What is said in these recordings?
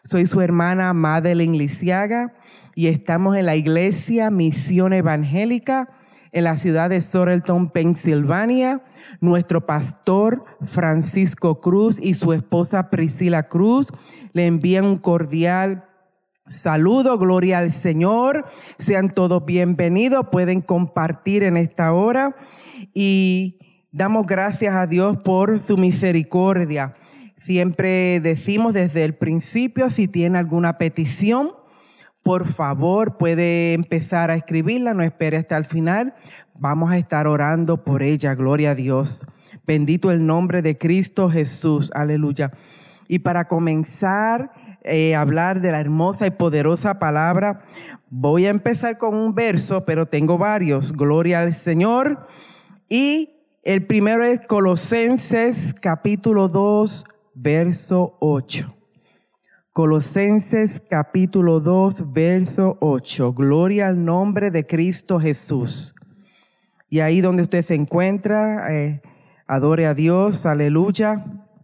Soy su hermana Madeline Lisiaga y estamos en la Iglesia Misión Evangélica en la ciudad de Sorrelton, Pensilvania. Nuestro pastor Francisco Cruz y su esposa Priscila Cruz le envían un cordial saludo. Gloria al Señor. Sean todos bienvenidos. Pueden compartir en esta hora y damos gracias a Dios por su misericordia. Siempre decimos desde el principio, si tiene alguna petición, por favor puede empezar a escribirla, no espere hasta el final. Vamos a estar orando por ella, gloria a Dios. Bendito el nombre de Cristo Jesús, aleluya. Y para comenzar a hablar de la hermosa y poderosa palabra, voy a empezar con un verso, pero tengo varios, gloria al Señor. Y el primero es Colosenses capítulo 2, verso 8. Colosenses capítulo 2, verso 8. Gloria al nombre de Cristo Jesús. Y ahí donde usted se encuentra, adore a Dios, aleluya.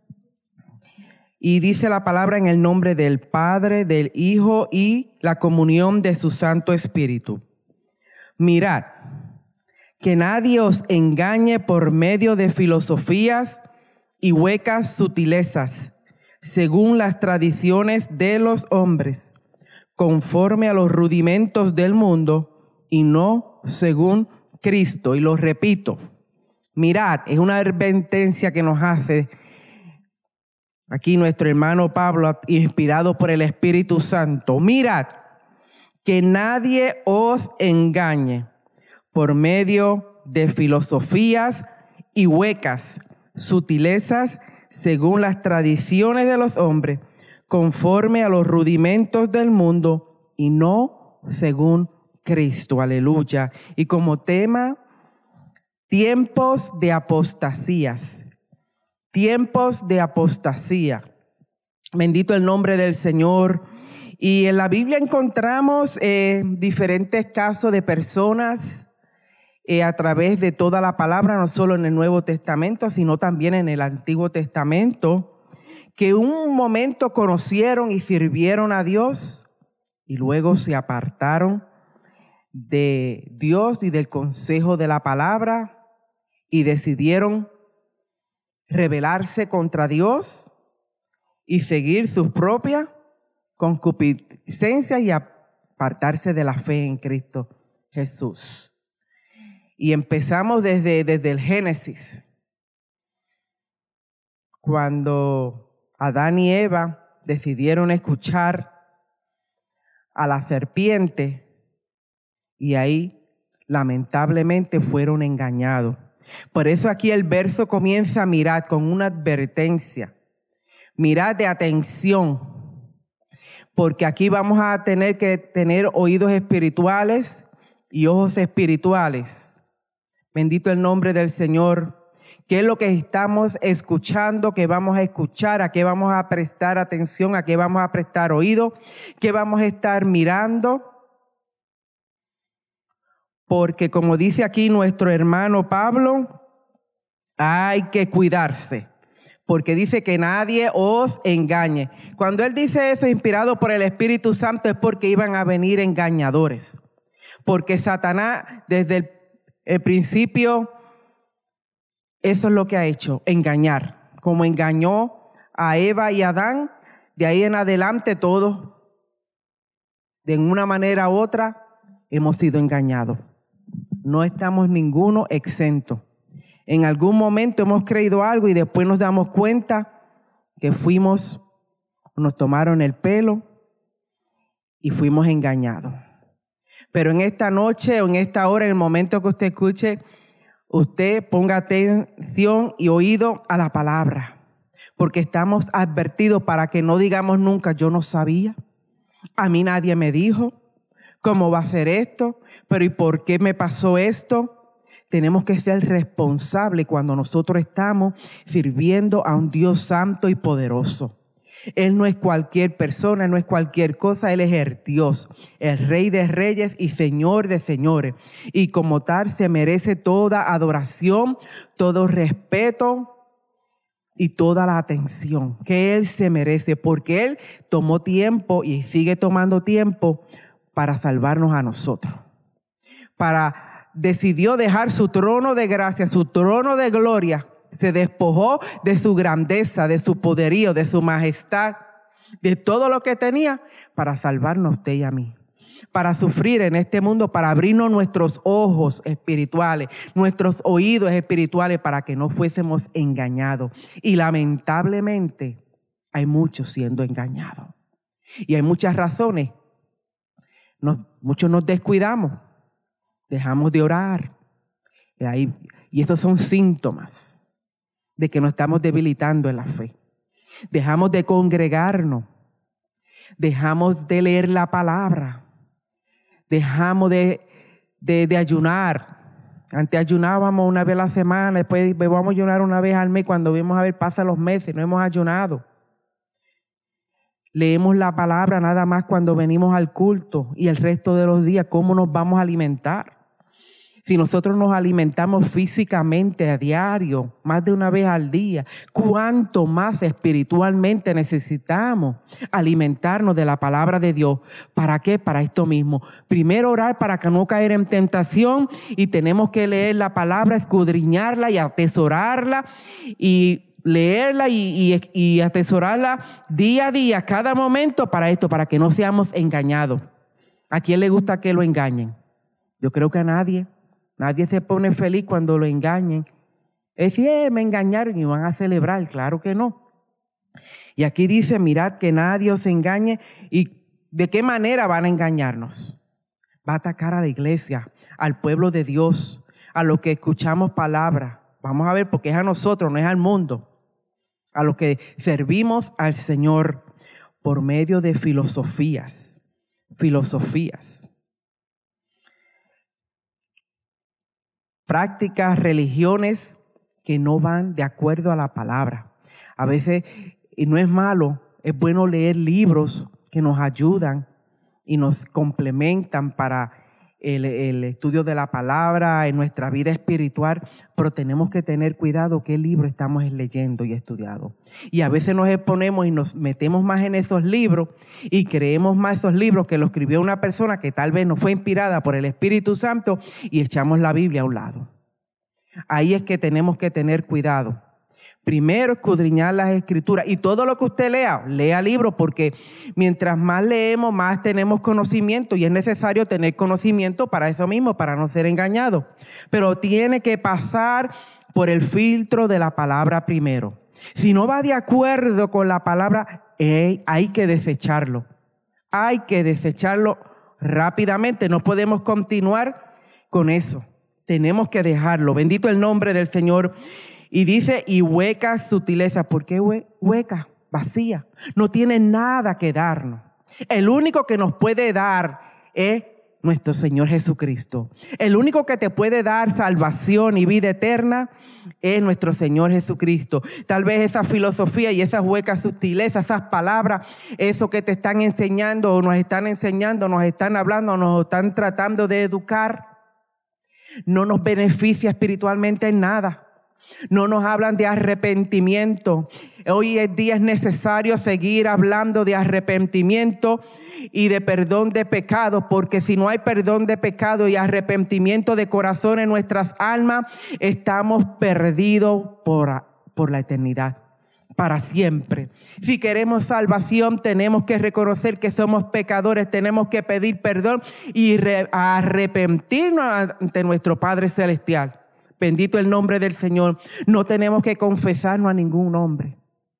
Y dice la palabra en el nombre del Padre, del Hijo y la comunión de su Santo Espíritu. Mirad, que nadie os engañe por medio de filosofías y huecas sutilezas, según las tradiciones de los hombres, conforme a los rudimentos del mundo y no según Cristo. Y lo repito, mirad, es una advertencia que nos hace aquí nuestro hermano Pablo, inspirado por el Espíritu Santo. Mirad, que nadie os engañe por medio de filosofías y huecas sutilezas, según las tradiciones de los hombres, conforme a los rudimentos del mundo y no según Cristo. Aleluya. Y como tema, tiempos de apostasías. Tiempos de apostasía. Bendito el nombre del Señor. Y en la Biblia encontramos diferentes casos de personas a través de toda la palabra, no solo en el Nuevo Testamento, sino también en el Antiguo Testamento, que un momento conocieron y sirvieron a Dios y luego se apartaron de Dios y del consejo de la palabra y decidieron rebelarse contra Dios y seguir sus propias concupiscencias y apartarse de la fe en Cristo Jesús. Y empezamos desde el Génesis, cuando Adán y Eva decidieron escuchar a la serpiente y ahí lamentablemente fueron engañados. Por eso aquí el verso comienza, mirad, con una advertencia. Mirad de atención, porque aquí vamos a tener que tener oídos espirituales y ojos espirituales. Bendito el nombre del Señor. ¿Qué es lo que estamos escuchando? ¿Qué vamos a escuchar? ¿A qué vamos a prestar atención? ¿A qué vamos a prestar oído? ¿Qué vamos a estar mirando? Porque como dice aquí nuestro hermano Pablo, hay que cuidarse. Porque dice que nadie os engañe. Cuando él dice eso, inspirado por el Espíritu Santo, es porque iban a venir engañadores. Porque Satanás, desde el principio, eso es lo que ha hecho, engañar. Como engañó a Eva y a Adán, de ahí en adelante todos, de una manera u otra, hemos sido engañados. No estamos ninguno exento. En algún momento hemos creído algo y después nos damos cuenta que nos tomaron el pelo y fuimos engañados. Pero en esta noche o en esta hora, en el momento que usted escuche, usted ponga atención y oído a la palabra. Porque estamos advertidos para que no digamos nunca, yo no sabía, a mí nadie me dijo, ¿cómo va a ser esto? Pero ¿y por qué me pasó esto? Tenemos que ser responsables cuando nosotros estamos sirviendo a un Dios santo y poderoso. Él no es cualquier persona, no es cualquier cosa. Él es el Dios, el Rey de reyes y Señor de señores. Y como tal se merece toda adoración, todo respeto y toda la atención que Él se merece, porque Él tomó tiempo y sigue tomando tiempo para salvarnos a nosotros. Decidió dejar su trono de gracia, su trono de gloria. Se despojó de su grandeza, de su poderío, de su majestad, de todo lo que tenía para salvarnos a usted y a mí. Para sufrir en este mundo, para abrirnos nuestros ojos espirituales, nuestros oídos espirituales, para que no fuésemos engañados. Y lamentablemente hay muchos siendo engañados. Y hay muchas razones. Muchos nos descuidamos, dejamos de orar. Y esos son síntomas de que nos estamos debilitando en la fe. Dejamos de congregarnos, dejamos de leer la palabra. Dejamos de ayunar. Antes ayunábamos una vez a la semana, después vamos a ayunar una vez al mes. Cuando vemos a ver, pasan los meses, no hemos ayunado. Leemos la palabra nada más cuando venimos al culto y el resto de los días. ¿Cómo nos vamos a alimentar? Si nosotros nos alimentamos físicamente a diario, más de una vez al día, ¿cuánto más espiritualmente necesitamos alimentarnos de la palabra de Dios? ¿Para qué? Para esto mismo. Primero orar para que no caer en tentación, y tenemos que leer la palabra, escudriñarla y atesorarla y leerla y atesorarla día a día, cada momento, para esto, para que no seamos engañados. ¿A quién le gusta que lo engañen? Yo creo que a nadie. Nadie se pone feliz cuando lo engañen. Es decir, me engañaron y van a celebrar. Claro que no. Y aquí dice, mirad que nadie os engañe. ¿Y de qué manera van a engañarnos? Va a atacar a la iglesia, al pueblo de Dios, a los que escuchamos palabra. Vamos a ver, porque es a nosotros, no es al mundo. A los que servimos al Señor por medio de filosofías. Prácticas, religiones que no van de acuerdo a la palabra. A veces, y no es malo, es bueno leer libros que nos ayudan y nos complementan para el estudio de la palabra en nuestra vida espiritual, pero tenemos que tener cuidado qué libro estamos leyendo y estudiando. Y a veces nos exponemos y nos metemos más en esos libros y creemos más esos libros que lo escribió una persona que tal vez no fue inspirada por el Espíritu Santo, y echamos la Biblia a un lado. Ahí es que tenemos que tener cuidado. Primero, escudriñar las Escrituras. Y todo lo que usted lea libros, porque mientras más leemos, más tenemos conocimiento. Y es necesario tener conocimiento para eso mismo, para no ser engañado. Pero tiene que pasar por el filtro de la palabra primero. Si no va de acuerdo con la palabra, hay que desecharlo. Hay que desecharlo rápidamente. No podemos continuar con eso. Tenemos que dejarlo. Bendito el nombre del Señor. Y dice, y huecas sutilezas. ¿Por qué hueca? Vacía. No tiene nada que darnos. El único que nos puede dar es nuestro Señor Jesucristo. El único que te puede dar salvación y vida eterna es nuestro Señor Jesucristo. Tal vez esa filosofía y esas huecas sutilezas, esas palabras, eso que te están enseñando o nos están enseñando, nos están hablando, nos están tratando de educar, no nos beneficia espiritualmente en nada. No nos hablan de arrepentimiento. Hoy en día es necesario seguir hablando de arrepentimiento y de perdón de pecado, porque si no hay perdón de pecado y arrepentimiento de corazón en nuestras almas, estamos perdidos por la eternidad, para siempre. Si queremos salvación, tenemos que reconocer que somos pecadores, tenemos que pedir perdón y arrepentirnos ante nuestro Padre Celestial. Bendito el nombre del Señor. No tenemos que confesarnos a ningún hombre.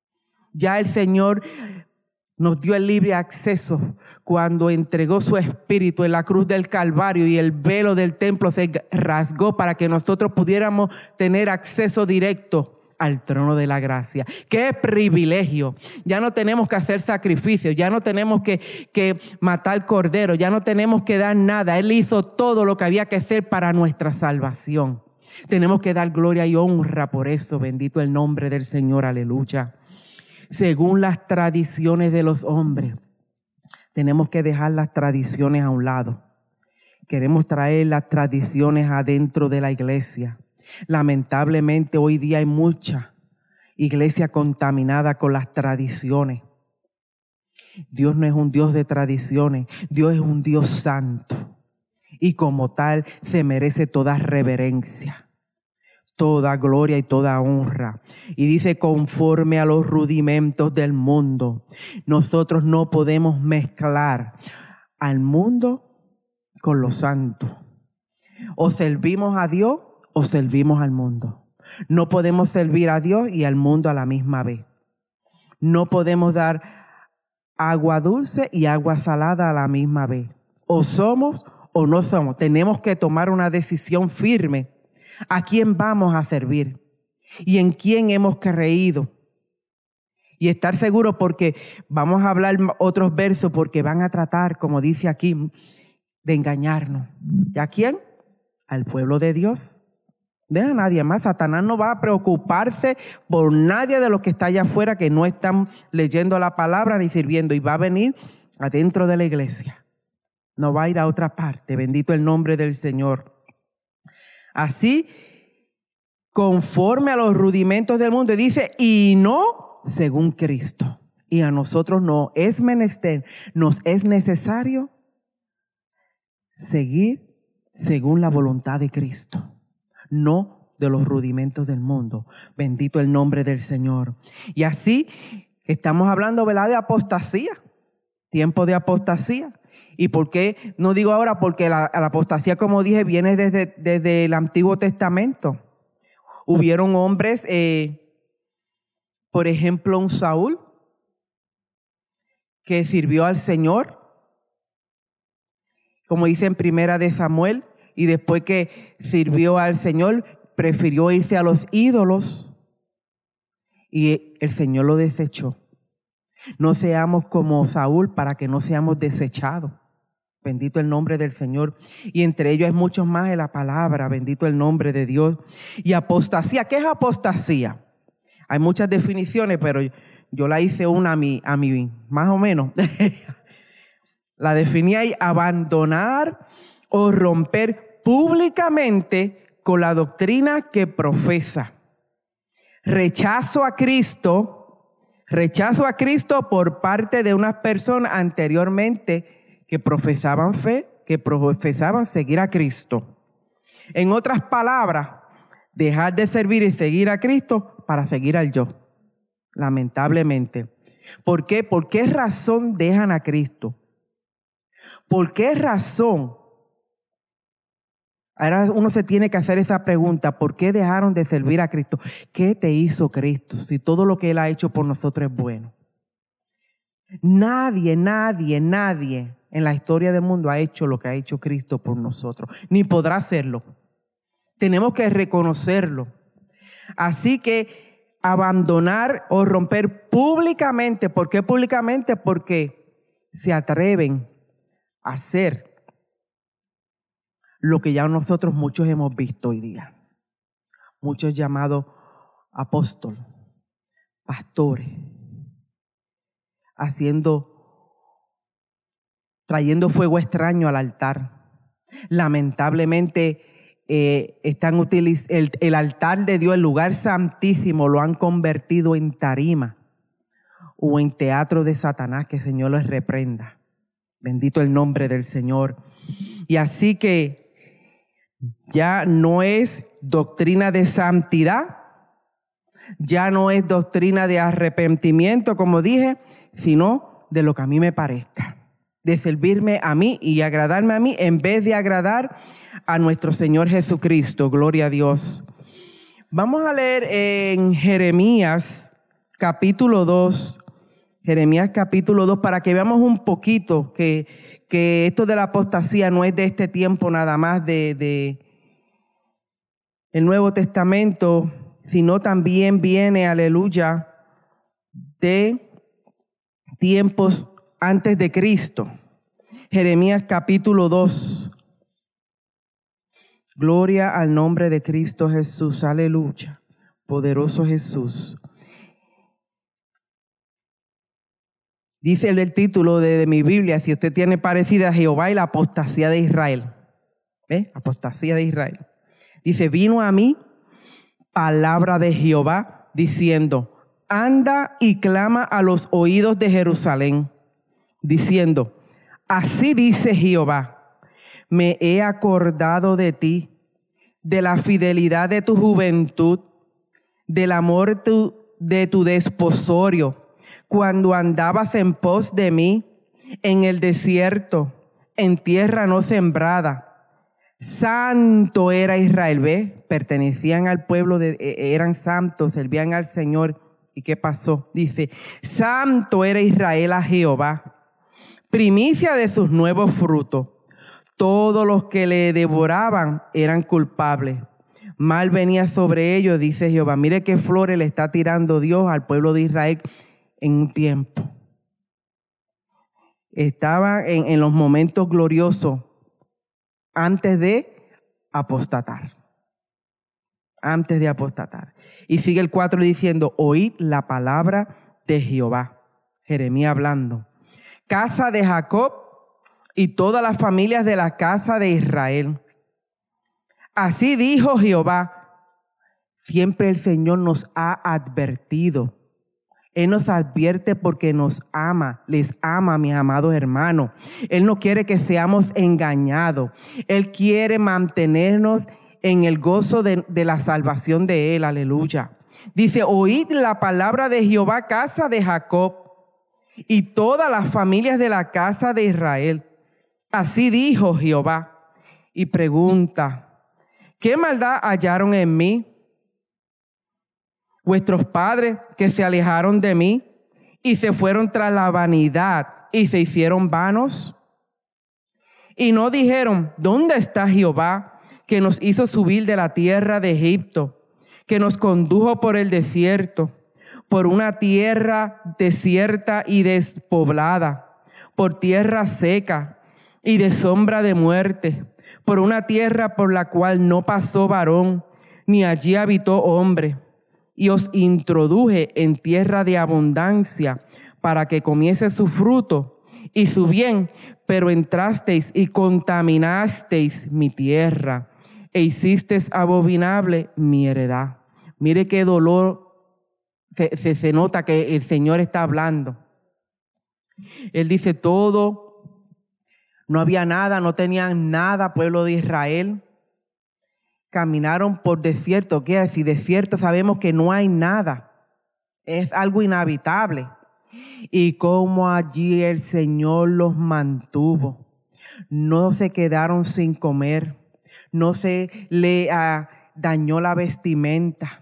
Ya el Señor nos dio el libre acceso cuando entregó su Espíritu en la cruz del Calvario, y el velo del templo se rasgó para que nosotros pudiéramos tener acceso directo al trono de la gracia. ¡Qué privilegio! Ya no tenemos que hacer sacrificios, ya no tenemos que matar cordero, ya no tenemos que dar nada. Él hizo todo lo que había que hacer para nuestra salvación. Tenemos que dar gloria y honra por eso. Bendito el nombre del Señor, aleluya. Según las tradiciones de los hombres, tenemos que dejar las tradiciones a un lado. Queremos traer las tradiciones adentro de la iglesia. Lamentablemente hoy día hay mucha iglesia contaminada con las tradiciones. Dios no es un Dios de tradiciones, Dios es un Dios santo y como tal se merece toda reverencia, toda gloria y toda honra. Y dice, conforme a los rudimentos del mundo. Nosotros no podemos mezclar al mundo con lo santo. O servimos a Dios o servimos al mundo. No podemos servir a Dios y al mundo a la misma vez. No podemos dar agua dulce y agua salada a la misma vez. O somos o no somos. Tenemos que tomar una decisión firme. ¿A quién vamos a servir? ¿Y en quién hemos creído? Y estar seguro, porque vamos a hablar otros versos, porque van a tratar, como dice aquí, de engañarnos. ¿Y a quién? Al pueblo de Dios. Deja a nadie más. Satanás no va a preocuparse por nadie de los que está allá afuera que no están leyendo la palabra ni sirviendo. Y va a venir adentro de la iglesia. No va a ir a otra parte. Bendito el nombre del Señor. Así, conforme a los rudimentos del mundo, dice, y no según Cristo. Y a nosotros no es menester, nos es necesario seguir según la voluntad de Cristo. No de los rudimentos del mundo. Bendito el nombre del Señor. Y así estamos hablando, ¿verdad?, de apostasía. Tiempo de apostasía. ¿Y por qué no digo ahora? Porque la apostasía, como dije, viene desde el Antiguo Testamento. Hubieron hombres, por ejemplo, un Saúl, que sirvió al Señor, como dice en Primera de Samuel, y después que sirvió al Señor, prefirió irse a los ídolos y el Señor lo desechó. No seamos como Saúl para que no seamos desechados. Bendito el nombre del Señor. Y entre ellos hay muchos más en la palabra. Bendito el nombre de Dios. Y apostasía. ¿Qué es apostasía? Hay muchas definiciones, pero yo la hice una a mí más o menos. La definí ahí: abandonar o romper públicamente con la doctrina que profesa. Rechazo a Cristo por parte de unas personas anteriormente que profesaban fe, que profesaban seguir a Cristo. En otras palabras, dejar de servir y seguir a Cristo para seguir al yo. Lamentablemente. ¿Por qué? ¿Por qué razón dejan a Cristo? ¿Por qué razón? Ahora uno se tiene que hacer esa pregunta: ¿por qué dejaron de servir a Cristo? ¿Qué te hizo Cristo si todo lo que Él ha hecho por nosotros es bueno? Nadie en la historia del mundo ha hecho lo que ha hecho Cristo por nosotros, ni podrá hacerlo. Tenemos que reconocerlo. Así que abandonar o romper públicamente. ¿Por qué públicamente? Porque se atreven a hacer lo que ya nosotros muchos hemos visto hoy día. Muchos llamados apóstoles, pastores, trayendo fuego extraño al altar. Lamentablemente el altar de Dios, el lugar santísimo, lo han convertido en tarima o en teatro de Satanás. Que el Señor los reprenda. Bendito el nombre del Señor. Y así que ya no es doctrina de santidad, ya no es doctrina de arrepentimiento, como dije, sino de lo que a mí me parezca, de servirme a mí y agradarme a mí en vez de agradar a nuestro Señor Jesucristo. Gloria a Dios. Vamos a leer en Jeremías capítulo 2, Jeremías capítulo 2, para que veamos un poquito que esto de la apostasía no es de este tiempo nada más de el Nuevo Testamento, sino también viene, aleluya, de tiempos antes de Cristo. Jeremías capítulo 2. Gloria al nombre de Cristo Jesús, aleluya, poderoso Jesús. Dice el título de mi Biblia, si usted tiene parecida, a Jehová y la apostasía de Israel. Apostasía de Israel. Dice: vino a mí palabra de Jehová diciendo: anda y clama a los oídos de Jerusalén, diciendo: así dice Jehová, me he acordado de ti, de la fidelidad de tu juventud, del amor de tu desposorio, cuando andabas en pos de mí en el desierto, en tierra no sembrada. Santo era Israel, ¿ve? Pertenecían al pueblo, eran santos, servían al Señor. ¿Y qué pasó? Dice: santo era Israel a Jehová, primicia de sus nuevos frutos. Todos los que le devoraban eran culpables. Mal venía sobre ellos, dice Jehová. Mire qué flores le está tirando Dios al pueblo de Israel en un tiempo. Estaba en los momentos gloriosos antes de apostatar. Antes de apostatar. Y sigue el 4 diciendo: oíd la palabra de Jehová. Jeremías hablando. Casa de Jacob y todas las familias de la casa de Israel. Así dijo Jehová. Siempre el Señor nos ha advertido. Él nos advierte porque nos ama, les ama, mis amados hermanos. Él no quiere que seamos engañados. Él quiere mantenernos en el gozo de la salvación de Él. Aleluya. Dice: oíd la palabra de Jehová, casa de Jacob, y todas las familias de la casa de Israel. Así dijo Jehová. Y pregunta: ¿qué maldad hallaron en mí vuestros padres, que se alejaron de mí y se fueron tras la vanidad y se hicieron vanos? Y no dijeron: ¿dónde está Jehová, que nos hizo subir de la tierra de Egipto, que nos condujo por el desierto, por una tierra desierta y despoblada, por tierra seca y de sombra de muerte, por una tierra por la cual no pasó varón, ni allí habitó hombre? Y os introduje en tierra de abundancia para que comiese su fruto y su bien, pero entrasteis y contaminasteis mi tierra e hicisteis abominable mi heredad. Mire qué dolor se nota que el Señor está hablando. Él dice: todo, no había nada, no tenían nada, pueblo de Israel. Caminaron por desierto. ¿Qué es? Si desierto, sabemos que no hay nada. Es algo inhabitable. Y como allí el Señor los mantuvo. No se quedaron sin comer. No se le dañó la vestimenta.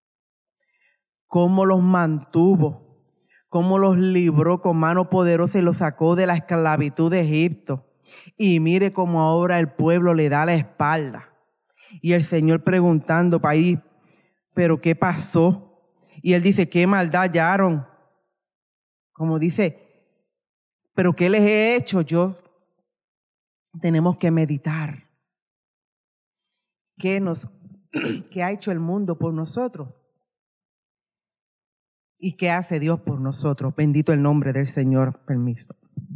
Cómo los mantuvo. Cómo los libró con mano poderosa y los sacó de la esclavitud de Egipto. Y mire cómo ahora el pueblo le da la espalda. Y el Señor preguntando para ahí: ¿pero qué pasó? Y Él dice: ¿qué maldad hallaron? Como dice: ¿pero qué les he hecho yo? Tenemos que meditar. ¿Qué ha hecho el mundo por nosotros? ¿Y qué hace Dios por nosotros? Bendito el nombre del Señor. Permiso.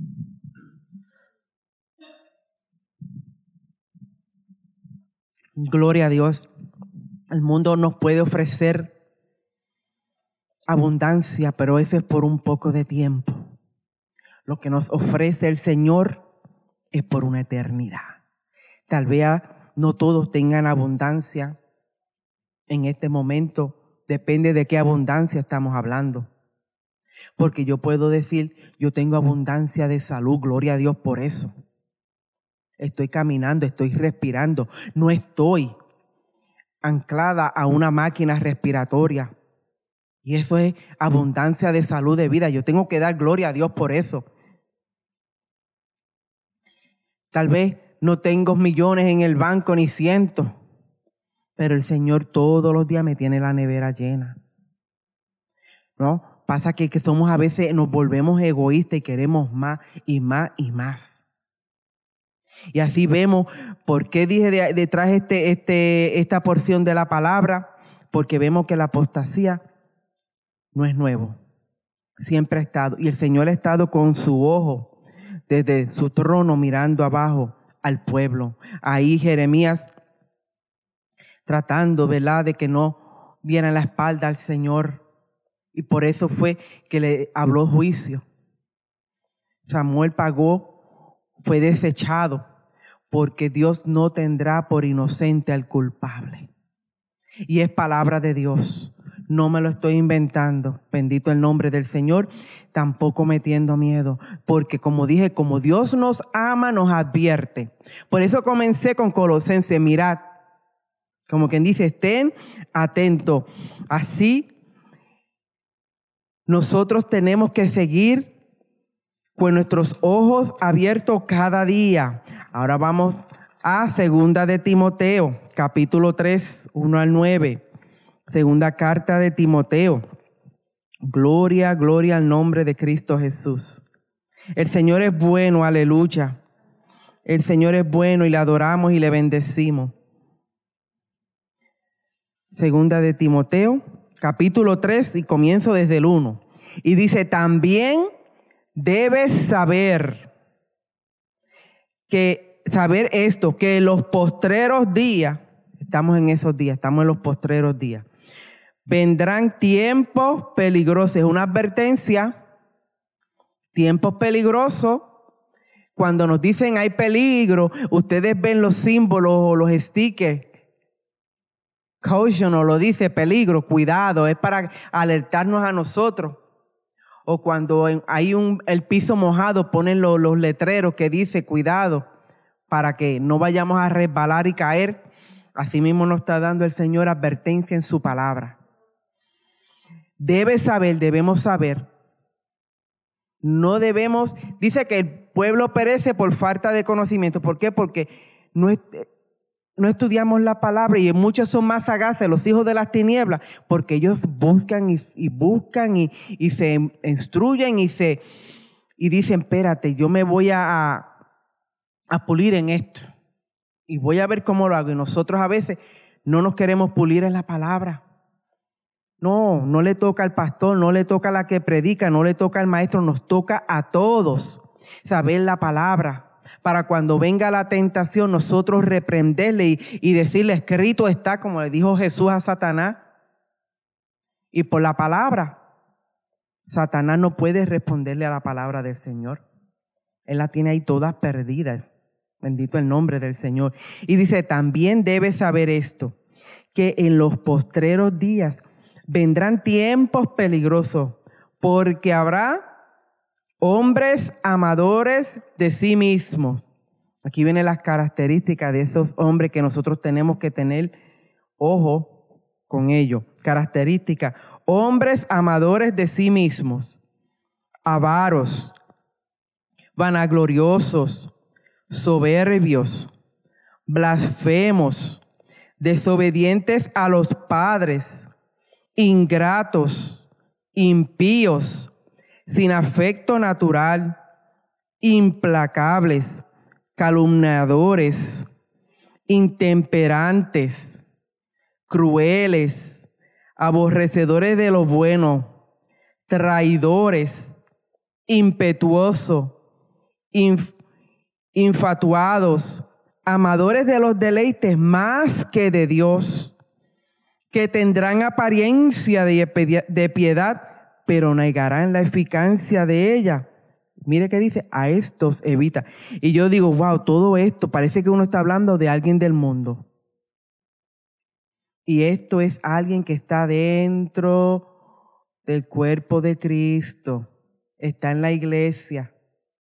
Gloria a Dios. El mundo nos puede ofrecer abundancia, pero eso es por un poco de tiempo. Lo que nos ofrece el Señor es por una eternidad. Tal vez no todos tengan abundancia en este momento. Depende de qué abundancia estamos hablando. Porque yo puedo decir: yo tengo abundancia de salud, gloria a Dios por eso. Estoy caminando, estoy respirando. No estoy anclada a una máquina respiratoria. Y eso es abundancia de salud, de vida. Yo tengo que dar gloria a Dios por eso. Tal vez no tengo millones en el banco ni cientos, pero el Señor todos los días me tiene la nevera llena. ¿No? Pasa que somos a veces, nos volvemos egoístas y queremos más y más y más. Y así vemos por qué dije detrás esta porción de la palabra, porque vemos que la apostasía no es nuevo, siempre ha estado. Y el Señor ha estado con su ojo desde su trono mirando abajo al pueblo. Ahí Jeremías tratando, ¿verdad?, de que no dieran la espalda al Señor. Y por eso fue que le habló juicio. Samuel pagó, fue desechado, porque Dios no tendrá por inocente al culpable. Y es palabra de Dios. No me lo estoy inventando. Bendito el nombre del Señor. Tampoco metiendo miedo. Porque como dije, como Dios nos ama, nos advierte. Por eso comencé con Colosenses. Mirad, como quien dice, estén atentos. Así nosotros tenemos que seguir con nuestros ojos abiertos cada día. Ahora vamos a 2 de Timoteo, capítulo 3, 1 al 9. Segunda carta de Timoteo. Gloria, gloria al nombre de Cristo Jesús. El Señor es bueno, aleluya. El Señor es bueno y le adoramos y le bendecimos. Segunda de Timoteo, capítulo 3 y comienzo desde el 1. Y dice, también debes saber esto, que en los postreros días, estamos en esos días, estamos en los postreros días, vendrán tiempos peligrosos. Es una advertencia, tiempos peligrosos. Cuando nos dicen hay peligro, ustedes ven los símbolos o los stickers. Caution, o lo dice peligro, cuidado, es para alertarnos a nosotros. O cuando hay el piso mojado, ponen los letreros que dice cuidado, para que no vayamos a resbalar y caer. Así mismo nos está dando el Señor advertencia en su palabra. Debemos saber. No debemos, dice que el pueblo perece por falta de conocimiento. ¿Por qué? Porque no estudiamos la palabra y muchos son más sagaces, los hijos de las tinieblas, porque ellos buscan y buscan y se instruyen y dicen, espérate, yo me voy a pulir en esto y voy a ver cómo lo hago. Y nosotros a veces no nos queremos pulir en la palabra. No le toca al pastor, no le toca a la que predica, no le toca al maestro, nos toca a todos saber la palabra. Para cuando venga la tentación, nosotros reprenderle y decirle, escrito está, como le dijo Jesús a Satanás. Y por la palabra, Satanás no puede responderle a la palabra del Señor. Él la tiene ahí toda perdida. Bendito el nombre del Señor. Y dice, también debes saber esto, que en los postreros días vendrán tiempos peligrosos, porque habrá hombres amadores de sí mismos. Aquí vienen las características de esos hombres que nosotros tenemos que tener ojo con ellos. Características: hombres amadores de sí mismos, avaros, vanagloriosos, soberbios, blasfemos, desobedientes a los padres, ingratos, impíos, sin afecto natural, implacables, calumniadores, intemperantes, crueles, aborrecedores de lo bueno, traidores, impetuosos, infatuados, amadores de los deleites más que de Dios, que tendrán apariencia de piedad, pero negarán la eficacia de ella. Mire que dice, a estos evita. Y yo digo, wow, todo esto parece que uno está hablando de alguien del mundo. Y esto es alguien que está dentro del cuerpo de Cristo. Está en la iglesia.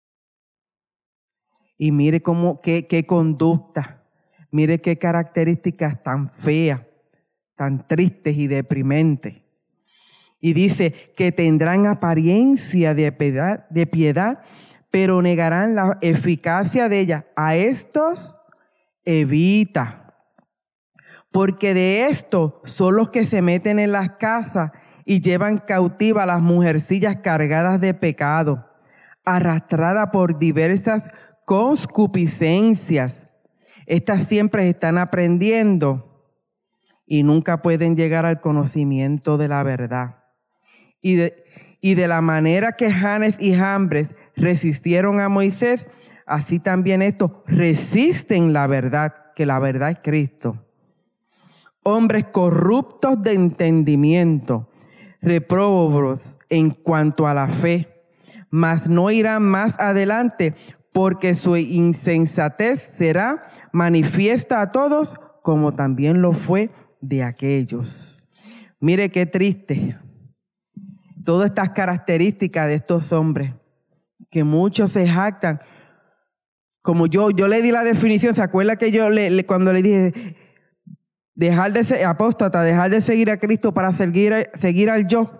Y mire qué conducta. Mire qué características tan feas, tan tristes y deprimentes. Y dice que tendrán apariencia de piedad, pero negarán la eficacia de ella. A estos evita. Porque de estos son los que se meten en las casas y llevan cautiva a las mujercillas cargadas de pecado, arrastradas por diversas concupiscencias. Estas siempre están aprendiendo y nunca pueden llegar al conocimiento de la verdad. Y de la manera que Janes y Jambres resistieron a Moisés, así también estos resisten la verdad, que la verdad es Cristo. hombres corruptos de entendimiento, repróbados en cuanto a la fe, mas no irán más adelante, porque su insensatez será manifiesta a todos, como también lo fue de aquellos. Mire qué triste. Todas estas características de estos hombres, que muchos se jactan. Como yo le di la definición, ¿se acuerda que yo cuando le dije dejar de ser apóstata, dejar de seguir a Cristo para seguir al yo?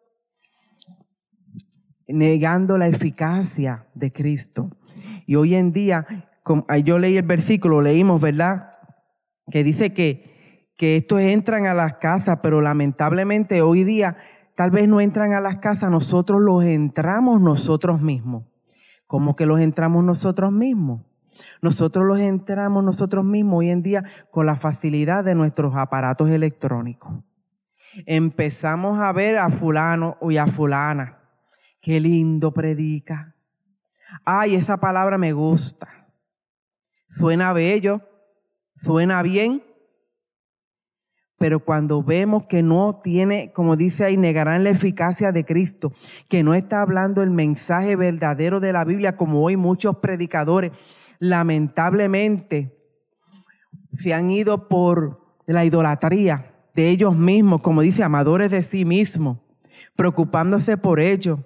Negando la eficacia de Cristo. Y hoy en día, yo leí el versículo, leímos, ¿verdad? Que dice que estos entran a las casas, pero lamentablemente hoy día tal vez no entran a las casas, nosotros los entramos nosotros mismos. ¿Cómo que los entramos nosotros mismos? Nosotros los entramos nosotros mismos hoy en día con la facilidad de nuestros aparatos electrónicos. Empezamos a ver a fulano y a fulana. Qué lindo predica. Ay, esa palabra me gusta. Suena bello, suena bien. Pero cuando vemos que no tiene, como dice ahí, negarán la eficacia de Cristo, que no está hablando el mensaje verdadero de la Biblia, como hoy muchos predicadores, lamentablemente, se han ido por la idolatría de ellos mismos, como dice, amadores de sí mismos, preocupándose por ellos.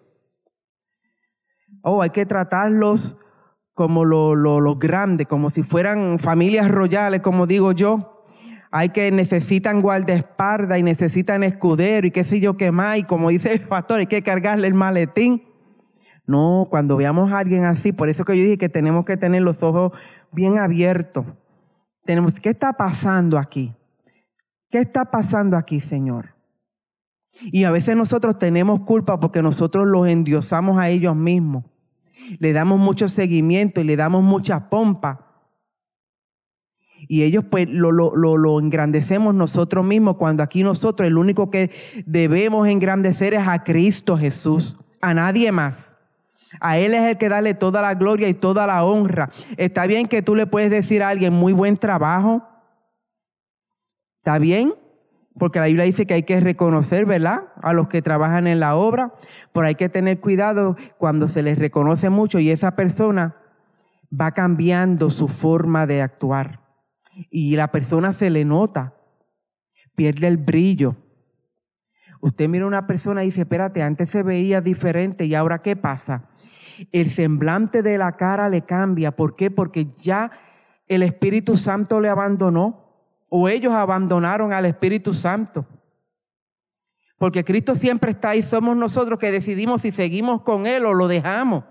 Hay que tratarlos como los grandes, como si fueran familias royales, como digo yo. Necesitan guardaespaldas y necesitan escudero y qué sé yo qué más. Y como dice el pastor, hay que cargarle el maletín. No, cuando veamos a alguien así, por eso que yo dije que tenemos que tener los ojos bien abiertos. ¿Qué está pasando aquí? ¿Qué está pasando aquí, Señor? Y a veces nosotros tenemos culpa porque nosotros los endiosamos a ellos mismos. Le damos mucho seguimiento y le damos mucha pompa. Y ellos pues lo engrandecemos nosotros mismos, cuando aquí nosotros el único que debemos engrandecer es a Cristo Jesús, a nadie más. A Él es el que darle toda la gloria y toda la honra. Está bien que tú le puedes decir a alguien muy buen trabajo. ¿Está bien? Porque la Biblia dice que hay que reconocer, ¿verdad?, a los que trabajan en la obra. Pero hay que tener cuidado cuando se les reconoce mucho y esa persona va cambiando su forma de actuar. Y la persona se le nota, pierde el brillo. Usted mira a una persona y dice, espérate, antes se veía diferente y ahora ¿qué pasa? El semblante de la cara le cambia. ¿Por qué? Porque ya el Espíritu Santo le abandonó o ellos abandonaron al Espíritu Santo. Porque Cristo siempre está ahí, somos nosotros que decidimos si seguimos con Él o lo dejamos.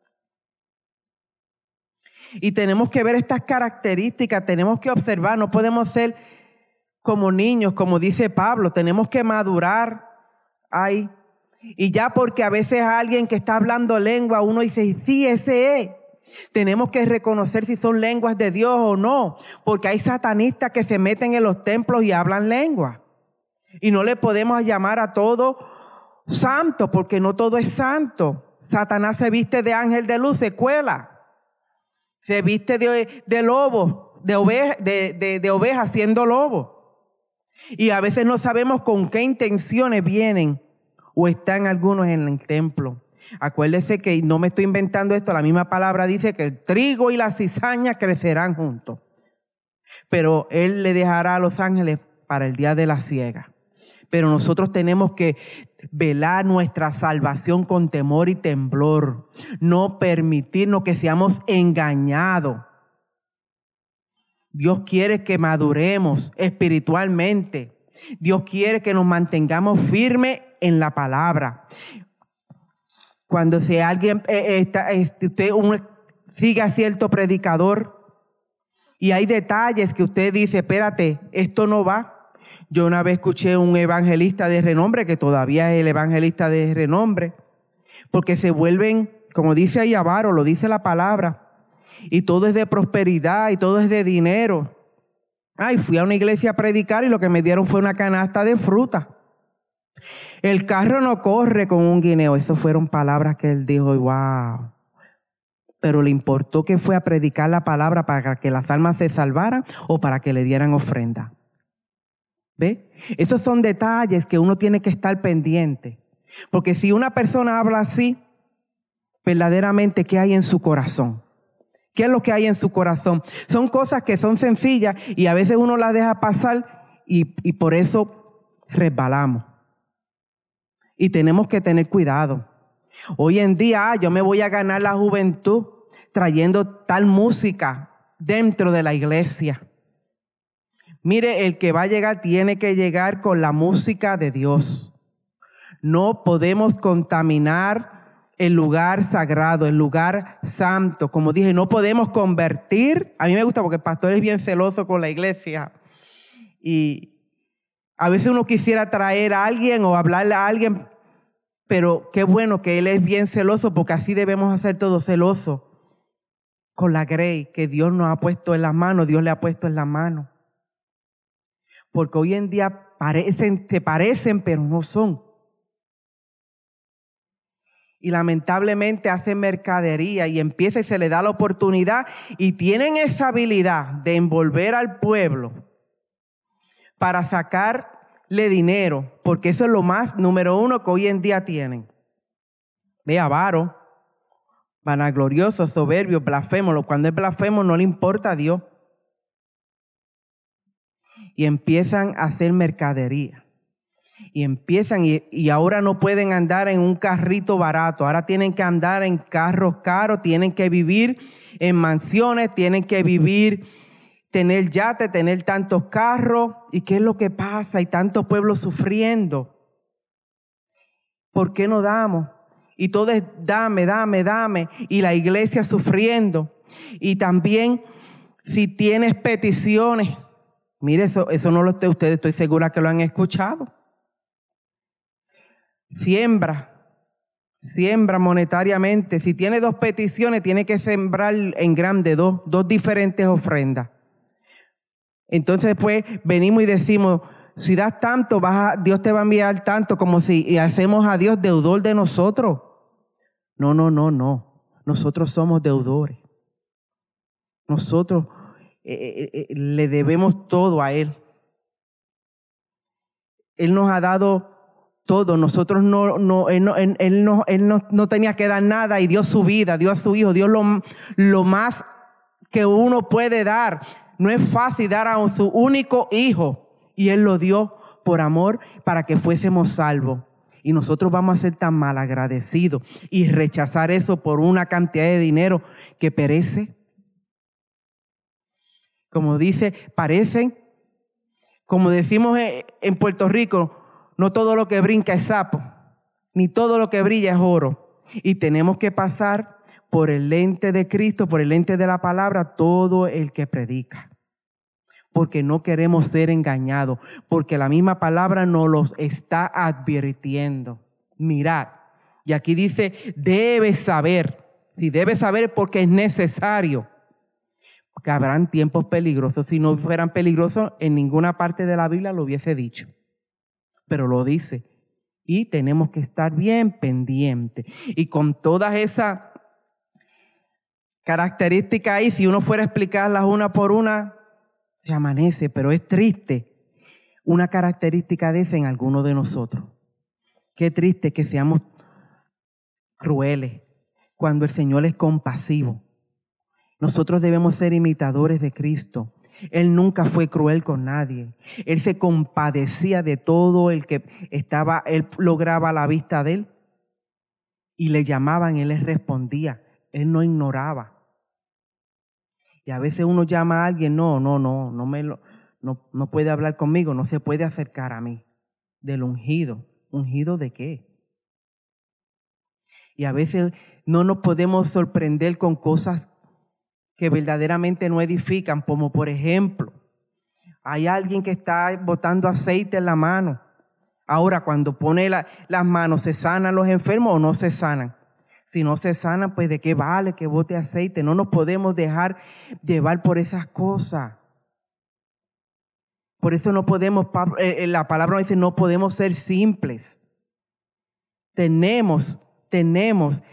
Y tenemos que ver estas características, tenemos que observar, no podemos ser como niños, como dice Pablo, tenemos que madurar. Y ya porque a veces alguien que está hablando lengua, uno dice, sí, ese es. Tenemos que reconocer si son lenguas de Dios o no, porque hay satanistas que se meten en los templos y hablan lengua. Y no le podemos llamar a todo santo, porque no todo es santo. Satanás se viste de ángel de luz, se cuela. Se viste de lobo, de oveja siendo lobo. Y a veces no sabemos con qué intenciones vienen o están algunos en el templo. Acuérdese que no me estoy inventando esto, la misma palabra dice que el trigo y la cizaña crecerán juntos. Pero Él le dejará a los ángeles para el día de la siega. Pero nosotros tenemos que velar nuestra salvación con temor y temblor. No permitirnos que seamos engañados. Dios quiere que maduremos espiritualmente. Dios quiere que nos mantengamos firmes en la palabra. Cuando si alguien usted sigue a cierto predicador y hay detalles que usted dice, espérate, esto no va. Yo una vez escuché un evangelista de renombre, que todavía es el evangelista de renombre, porque se vuelven, como dice ahí avaro, lo dice la palabra, y todo es de prosperidad y todo es de dinero. Fui a una iglesia a predicar y lo que me dieron fue una canasta de fruta. El carro no corre con un guineo. Esas fueron palabras que él dijo, wow. Pero le importó que fue a predicar la palabra para que las almas se salvaran o para que le dieran ofrenda. ¿Ve? Esos son detalles que uno tiene que estar pendiente. Porque si una persona habla así, verdaderamente, ¿qué hay en su corazón? ¿Qué es lo que hay en su corazón? Son cosas que son sencillas y a veces uno las deja pasar y por eso resbalamos. Y tenemos que tener cuidado. Hoy en día, yo me voy a ganar la juventud trayendo tal música dentro de la iglesia. Mire, el que va a llegar tiene que llegar con la música de Dios. No podemos contaminar el lugar sagrado, el lugar santo. Como dije, no podemos convertir. A mí me gusta porque el pastor es bien celoso con la iglesia. Y a veces uno quisiera traer a alguien o hablarle a alguien, pero qué bueno que él es bien celoso, porque así debemos hacer todo celoso. Con la grey que Dios nos ha puesto en las manos, Dios le ha puesto en las manos. Porque hoy en día se parecen, pero no son. Y lamentablemente hacen mercadería y empieza y se le da la oportunidad y tienen esa habilidad de envolver al pueblo para sacarle dinero, porque eso es lo más número uno que hoy en día tienen. Ve, avaro, vanaglorioso, soberbio, blasfemo. Cuando es blasfemo no le importa a Dios. Y empiezan a hacer mercadería. Y empiezan y ahora no pueden andar en un carrito barato. Ahora tienen que andar en carros caros, tienen que vivir en mansiones, tienen que vivir, tener yate, tener tantos carros. ¿Y qué es lo que pasa? Y tanto pueblo sufriendo. ¿Por qué no damos? Y todo es dame, dame, dame. Y la iglesia sufriendo. Y también si tienes peticiones. Mire, eso no lo ustedes, estoy segura que lo han escuchado. Siembra monetariamente. Si tiene 2 peticiones, tiene que sembrar en grande dos diferentes ofrendas. Entonces después venimos y decimos, si das tanto, Dios te va a enviar tanto, como si hacemos a Dios deudor de nosotros. No. Nosotros somos deudores. Nosotros le debemos todo a Él. Él nos ha dado todo. Nosotros Él no tenía que dar nada y dio su vida, dio a su hijo, dio lo más que uno puede dar. No es fácil dar a su único hijo y Él lo dio por amor para que fuésemos salvos. Y nosotros vamos a ser tan malagradecidos y rechazar eso por una cantidad de dinero que perece. Como dice, parecen, como decimos en Puerto Rico, no todo lo que brinca es sapo, ni todo lo que brilla es oro. Y tenemos que pasar por el lente de Cristo, por el lente de la palabra, todo el que predica. Porque no queremos ser engañados, porque la misma palabra nos los está advirtiendo. Mirad, y aquí dice, debes saber, si debes saber porque es necesario. Que habrán tiempos peligrosos. Si no fueran peligrosos, en ninguna parte de la Biblia lo hubiese dicho. Pero lo dice. Y tenemos que estar bien pendientes. Y con todas esas características ahí, si uno fuera a explicarlas una por una, se amanece. Pero es triste una característica de esa en alguno de nosotros. Qué triste que seamos crueles cuando el Señor es compasivo. Nosotros debemos ser imitadores de Cristo. Él nunca fue cruel con nadie. Él se compadecía de todo el que estaba, él lograba la vista de él. Y le llamaban, él les respondía. Él no ignoraba. Y a veces uno llama a alguien, no puede hablar conmigo, no se puede acercar a mí. Del ungido. ¿Ungido de qué? Y a veces no nos podemos sorprender con cosas que verdaderamente no edifican, como por ejemplo, hay alguien que está botando aceite en la mano. Ahora, cuando pone las manos, ¿se sanan los enfermos o no se sanan? Si no se sanan, pues ¿de qué vale que bote aceite? No nos podemos dejar llevar por esas cosas. Por eso no podemos, la palabra dice, no podemos ser simples. Tenemos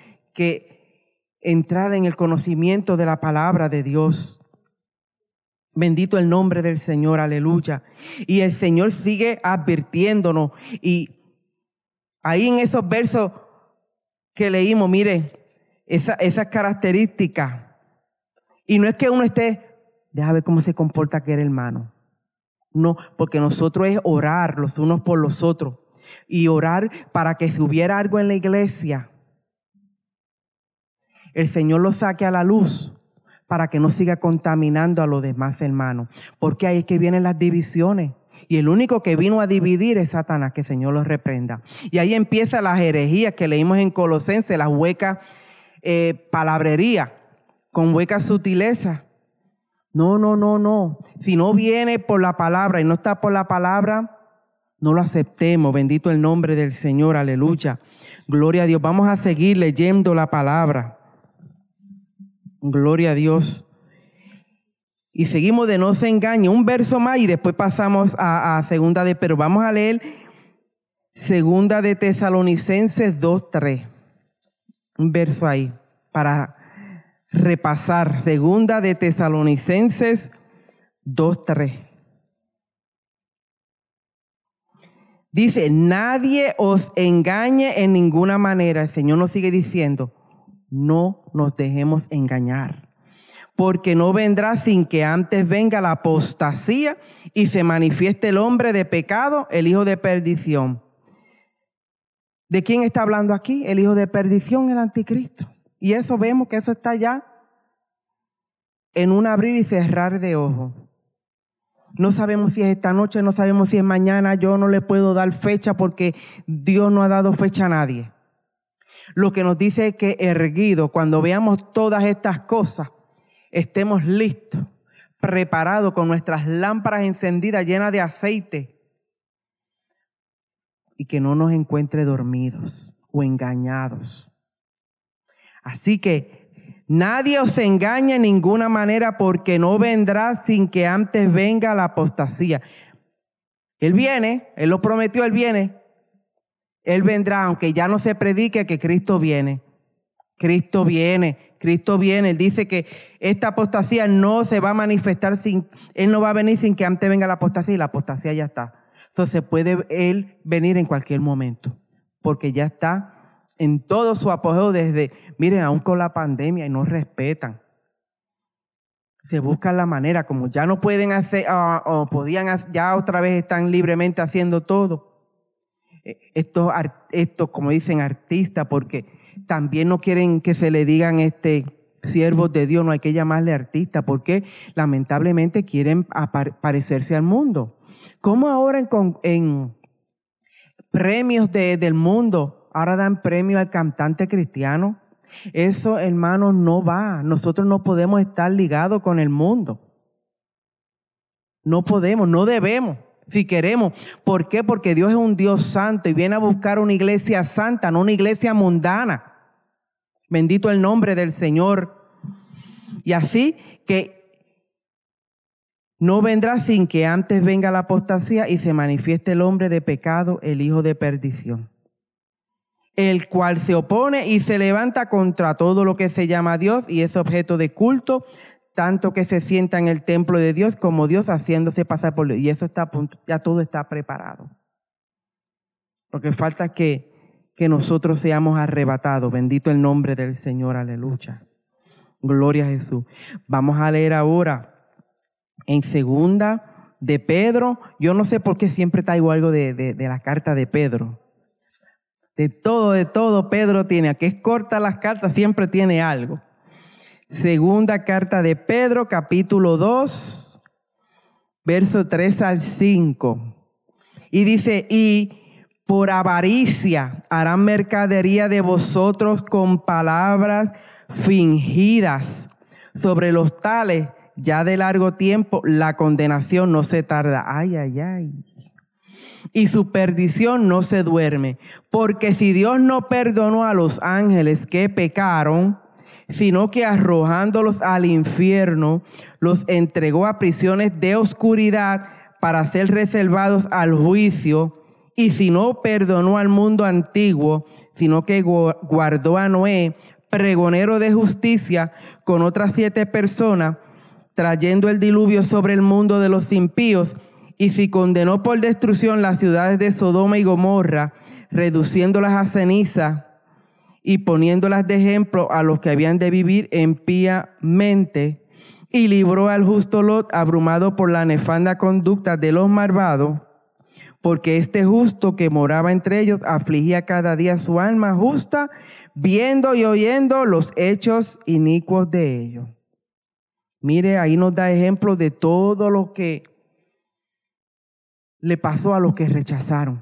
que entrar en el conocimiento de la palabra de Dios. Bendito el nombre del Señor, aleluya. Y el Señor sigue advirtiéndonos. Y ahí en esos versos que leímos, mire, esas características. Y no es que uno esté, deja ver cómo se comporta aquel hermano. No, porque nosotros es orar los unos por los otros. Y orar para que si hubiera algo en la iglesia, el Señor lo saque a la luz para que no siga contaminando a los demás hermanos. Porque ahí es que vienen las divisiones. Y el único que vino a dividir es Satanás, que el Señor los reprenda. Y ahí empiezan las herejías que leímos en Colosenses, las huecas palabrerías, con huecas sutilezas. No. Si no viene por la palabra y no está por la palabra, no lo aceptemos. Bendito el nombre del Señor, aleluya. Gloria a Dios. Vamos a seguir leyendo la palabra. Gloria a Dios. Y seguimos de no se engañe. Un verso más y después pasamos a segunda de Pedro. Vamos a leer segunda de Tesalonicenses 2:3. Un verso ahí para repasar. Segunda de Tesalonicenses 2:3. Dice, nadie os engañe en ninguna manera. El Señor nos sigue diciendo, no nos dejemos engañar, porque no vendrá sin que antes venga la apostasía y se manifieste el hombre de pecado, el hijo de perdición. ¿De quién está hablando aquí? El hijo de perdición, el anticristo. Y eso vemos que eso está ya en un abrir y cerrar de ojos. No sabemos si es esta noche, no sabemos si es mañana. Yo no le puedo dar fecha porque Dios no ha dado fecha a nadie. Lo que nos dice es que erguido, cuando veamos todas estas cosas, estemos listos, preparados con nuestras lámparas encendidas, llenas de aceite, y que no nos encuentre dormidos o engañados. Así que nadie os engañe en ninguna manera, porque no vendrá sin que antes venga la apostasía. Él viene, Él lo prometió, Él viene. Él vendrá, aunque ya no se predique que Cristo viene. Cristo viene. Él dice que esta apostasía no se va a manifestar Él no va a venir sin que antes venga la apostasía, y la apostasía ya está. Entonces puede Él venir en cualquier momento, porque ya está en todo su apogeo miren, aún con la pandemia, y no respetan. Se buscan la manera, como ya no pueden hacer, o podían, ya otra vez están libremente haciendo todo. Estos, como dicen, artistas, porque también no quieren que se le digan siervos de Dios, no hay que llamarle artistas, porque lamentablemente quieren parecerse al mundo. ¿Cómo ahora en premios del mundo, ahora dan premio al cantante cristiano? Eso, hermanos, no va. Nosotros no podemos estar ligados con el mundo. No podemos, no debemos. Si queremos. ¿Por qué? Porque Dios es un Dios santo y viene a buscar una iglesia santa, no una iglesia mundana. Bendito el nombre del Señor. Y así que no vendrá sin que antes venga la apostasía y se manifieste el hombre de pecado, el hijo de perdición, el cual se opone y se levanta contra todo lo que se llama Dios y es objeto de culto, tanto que se sienta en el templo de Dios como Dios, haciéndose pasar por Dios. Y eso está a punto, ya todo está preparado. Lo que falta es que nosotros seamos arrebatados. Bendito el nombre del Señor, aleluya. Gloria a Jesús. Vamos a leer ahora en segunda de Pedro. Yo no sé por qué siempre traigo algo de la carta de Pedro. De todo Pedro tiene. Aquí es corta las cartas, siempre tiene algo. Segunda carta de Pedro, capítulo 2, verso 3 al 5. Y dice, y por avaricia harán mercadería de vosotros con palabras fingidas. Sobre los tales, ya de largo tiempo, la condenación no se tarda. Ay. Y su perdición no se duerme. Porque si Dios no perdonó a los ángeles que pecaron, sino que arrojándolos al infierno, los entregó a prisiones de oscuridad para ser reservados al juicio, y si no perdonó al mundo antiguo, sino que guardó a Noé, pregonero de justicia, con otras 7 personas, trayendo el diluvio sobre el mundo de los impíos, y si condenó por destrucción las ciudades de Sodoma y Gomorra, reduciéndolas a ceniza y poniéndolas de ejemplo a los que habían de vivir impíamente, y libró al justo Lot abrumado por la nefanda conducta de los malvados, porque este justo que moraba entre ellos afligía cada día su alma justa, viendo y oyendo los hechos inicuos de ellos. Mire, ahí nos da ejemplo de todo lo que le pasó a los que rechazaron.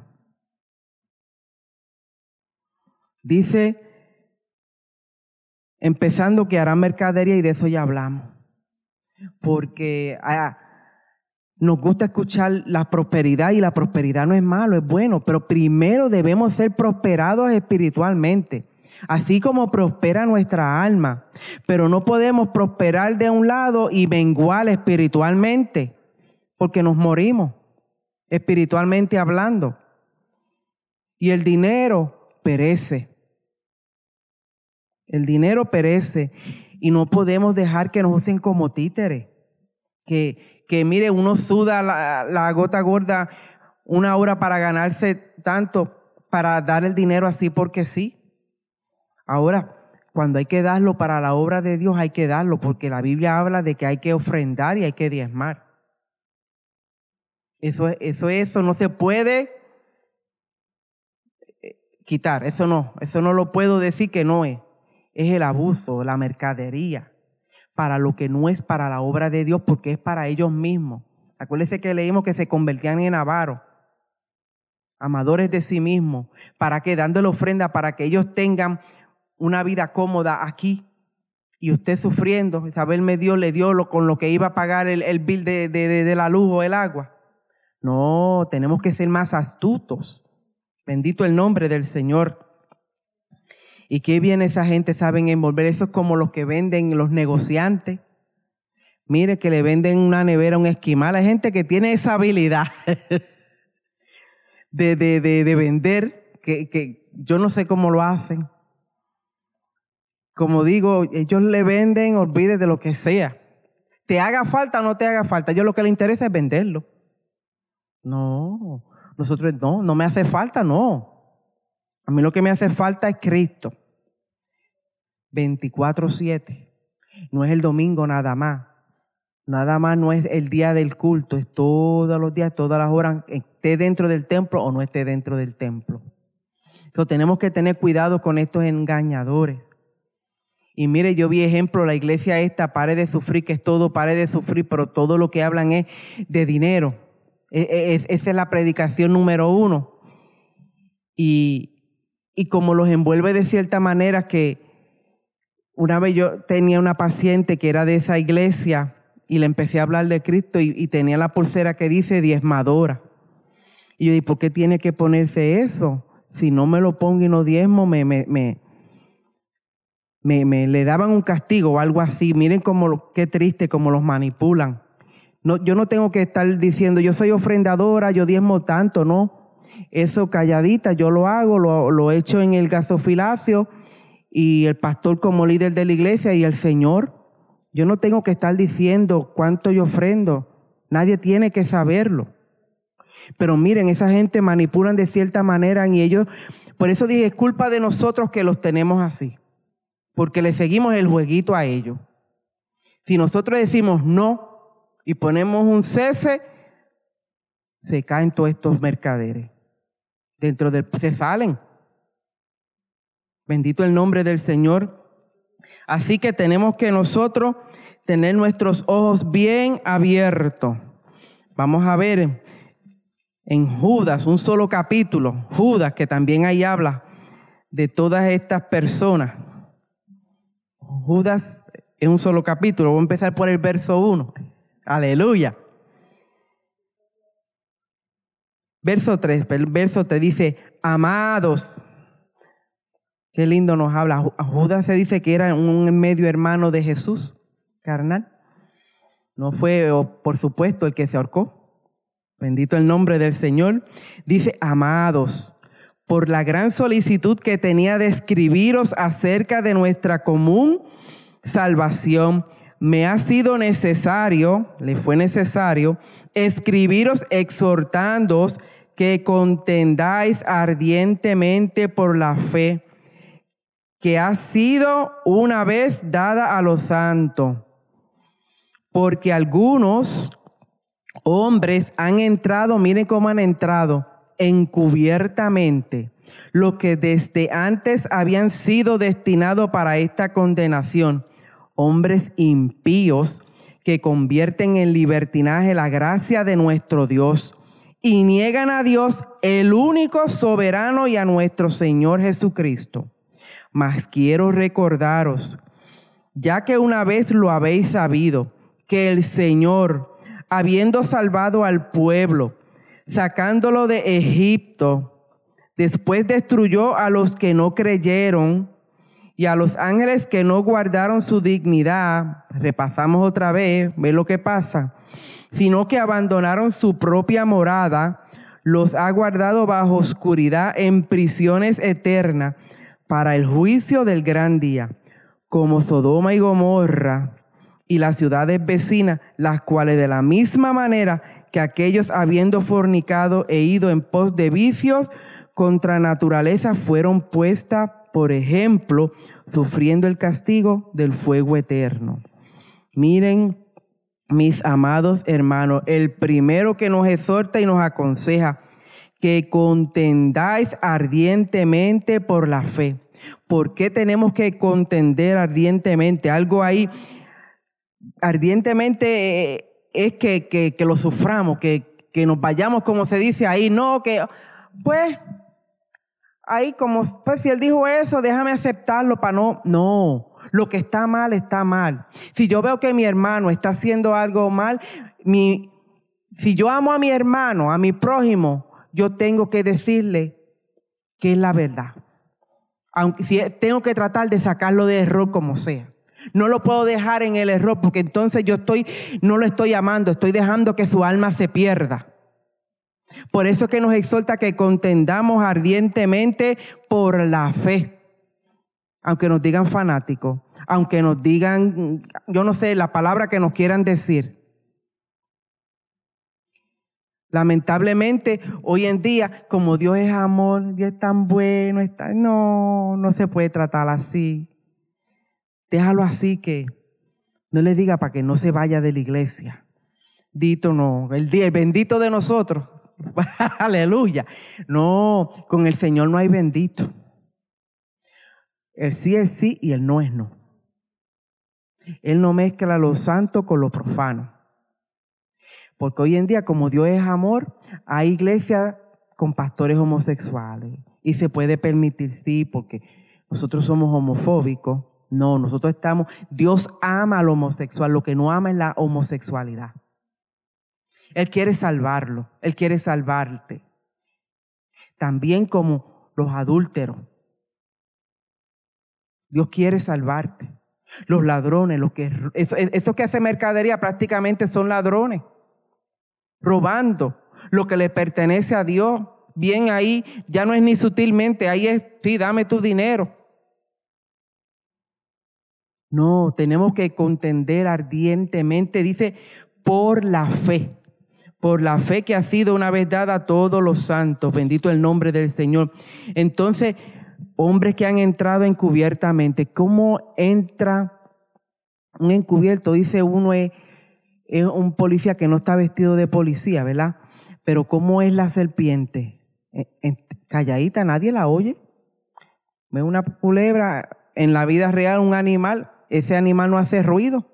Dice, empezando que harán mercadería, y de eso ya hablamos. Porque nos gusta escuchar la prosperidad, y la prosperidad no es malo, es bueno, pero primero debemos ser prosperados espiritualmente, así como prospera nuestra alma. Pero no podemos prosperar de un lado y menguar espiritualmente, porque nos morimos espiritualmente hablando. Y el dinero perece. El dinero perece, y no podemos dejar que nos usen como títeres. Que mire, uno suda la gota gorda 1 hora para ganarse tanto, para dar el dinero así porque sí. Ahora, cuando hay que darlo para la obra de Dios, hay que darlo, porque la Biblia habla de que hay que ofrendar y hay que diezmar. Eso no se puede quitar, eso no lo puedo decir que no es. Es el abuso, la mercadería, para lo que no es para la obra de Dios, porque es para ellos mismos. Acuérdense que leímos que se convertían en avaros, amadores de sí mismos, para que dándole ofrenda, para que ellos tengan una vida cómoda aquí, y usted sufriendo. Isabel le dio con lo que iba a pagar el bill de la luz o el agua. No, tenemos que ser más astutos. Bendito el nombre del Señor. ¿Y qué bien esa gente saben envolver? Eso es como los que venden, los negociantes. Mire, que le venden una nevera a un esquimal. Hay gente que tiene esa habilidad de vender, que yo no sé cómo lo hacen. Como digo, ellos le venden, olvídate de lo que sea. Te haga falta o no te haga falta. A ellos lo que les interesa es venderlo. No, nosotros no me hace falta, no. A mí lo que me hace falta es Cristo. 24/7. No es el domingo nada más. Nada más no es el día del culto. Es todos los días, todas las horas, esté dentro del templo o no esté dentro del templo. Entonces tenemos que tener cuidado con estos engañadores. Y mire, yo vi ejemplo, la iglesia esta, pare de sufrir, que es todo, pare de sufrir, pero todo lo que hablan es de dinero. Esa es la predicación número 1. Y como los envuelve de cierta manera, que una vez yo tenía una paciente que era de esa iglesia y le empecé a hablar de Cristo y tenía la pulsera que dice diezmadora. Y yo dije, ¿por qué tiene que ponerse eso? Si no me lo pongo y no diezmo, me le daban un castigo o algo así. Miren qué triste cómo los manipulan. No, yo no tengo que estar diciendo, yo soy ofrendadora, yo diezmo tanto, no. Eso calladita, yo lo hago, lo he hecho en el gasofilacio, y el pastor como líder de la iglesia y el Señor. Yo no tengo que estar diciendo cuánto yo ofrendo. Nadie tiene que saberlo. Pero miren, esa gente manipulan de cierta manera, y ellos, por eso dije, es culpa de nosotros que los tenemos así, porque le seguimos el jueguito a ellos. Si nosotros decimos no y ponemos un cese, se caen todos estos mercaderes. Se salen. Bendito el nombre del Señor. Así que tenemos que nosotros tener nuestros ojos bien abiertos. Vamos a ver en Judas, un solo capítulo, Judas, que también ahí habla de todas estas personas. Judas es un solo capítulo. Voy a empezar por el verso 1. Aleluya. Verso 3 dice, amados. Qué lindo nos habla. Judas se dice que era un medio hermano de Jesús, carnal. No fue, por supuesto, el que se ahorcó. Bendito el nombre del Señor. Dice, amados, por la gran solicitud que tenía de escribiros acerca de nuestra común salvación, me ha sido necesario, le fue necesario, escribiros exhortándoos que contendáis ardientemente por la fe que ha sido una vez dada a los santos. Porque algunos hombres han entrado, miren cómo han entrado, encubiertamente, los que desde antes habían sido destinados para esta condenación, hombres impíos que convierten en libertinaje la gracia de nuestro Dios y niegan a Dios, el único soberano, y a nuestro Señor Jesucristo. Mas quiero recordaros, ya que una vez lo habéis sabido, que el Señor, habiendo salvado al pueblo, sacándolo de Egipto, después destruyó a los que no creyeron y a los ángeles que no guardaron su dignidad. Repasamos otra vez, ve lo que pasa. Sino que abandonaron su propia morada, los ha guardado bajo oscuridad en prisiones eternas para el juicio del gran día, como Sodoma y Gomorra y las ciudades vecinas, las cuales de la misma manera que aquellos, habiendo fornicado e ido en pos de vicios contra naturaleza, fueron puestas por ejemplo, sufriendo el castigo del fuego eterno. Miren, mis amados hermanos, el primero que nos exhorta y nos aconseja que contendáis ardientemente por la fe. ¿Por qué tenemos que contender ardientemente? Algo ahí, ardientemente es que lo suframos, que nos vayamos, como se dice ahí, no, que pues ahí como, pues si él dijo eso, déjame aceptarlo para no, lo que está mal, está mal. Si yo veo que mi hermano está haciendo algo mal, si yo amo a mi hermano, a mi prójimo, yo tengo que decirle que es la verdad. Aunque si tengo que tratar de sacarlo de error como sea. No lo puedo dejar en el error porque entonces no lo estoy amando, estoy dejando que su alma se pierda. Por eso es que nos exhorta que contendamos ardientemente por la fe. Aunque nos digan fanáticos, aunque nos digan, yo no sé, la palabra que nos quieran decir. Lamentablemente, hoy en día, como Dios es amor, Dios es tan bueno, no se puede tratar así. Déjalo así, que no le diga para que no se vaya de la iglesia. Dito no, el bendito de nosotros. Aleluya. No, con el Señor no hay bendito. El sí es sí y el no es no. Él no mezcla lo santo con lo profano. Porque hoy en día, como Dios es amor, hay iglesias con pastores homosexuales. Y se puede permitir, sí, porque nosotros somos homofóbicos. No, Dios ama al homosexual, lo que no ama es la homosexualidad. Él quiere salvarlo, Él quiere salvarte. También como los adúlteros. Dios quiere salvarte. Los ladrones, esos que hacen mercadería prácticamente son ladrones. Robando lo que le pertenece a Dios. Bien ahí, ya no es ni sutilmente, ahí es, sí, dame tu dinero. No, tenemos que contender ardientemente, dice, por la fe que ha sido una vez dada a todos los santos, bendito el nombre del Señor. Entonces, hombres que han entrado encubiertamente, ¿cómo entra un encubierto? Dice uno es un policía que no está vestido de policía, ¿verdad? Pero ¿cómo es la serpiente? Calladita, nadie la oye. Ve una culebra, en la vida real un animal, ese animal no hace ruido.